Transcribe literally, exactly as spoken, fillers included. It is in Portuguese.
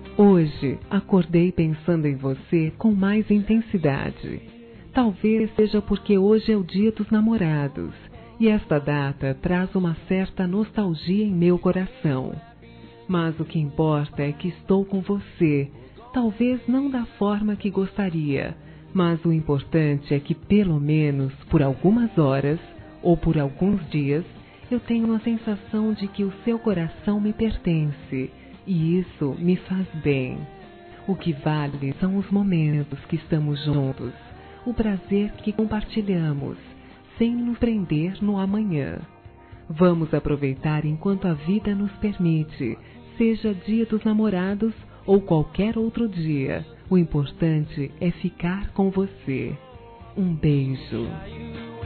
Hoje, acordei pensando em você com mais intensidade. Talvez seja porque hoje é o Dia dos Namorados, e esta data traz uma certa nostalgia em meu coração. Mas o que importa é que estou com você, talvez não da forma que gostaria, mas o importante é que pelo menos por algumas horas, ou por alguns dias, eu tenho a sensação de que o seu coração me pertence, e isso me faz bem. O que vale são os momentos que estamos juntos, o prazer que compartilhamos, sem nos prender no amanhã. Vamos aproveitar enquanto a vida nos permite, seja Dia dos Namorados ou qualquer outro dia. O importante é ficar com você. Um beijo.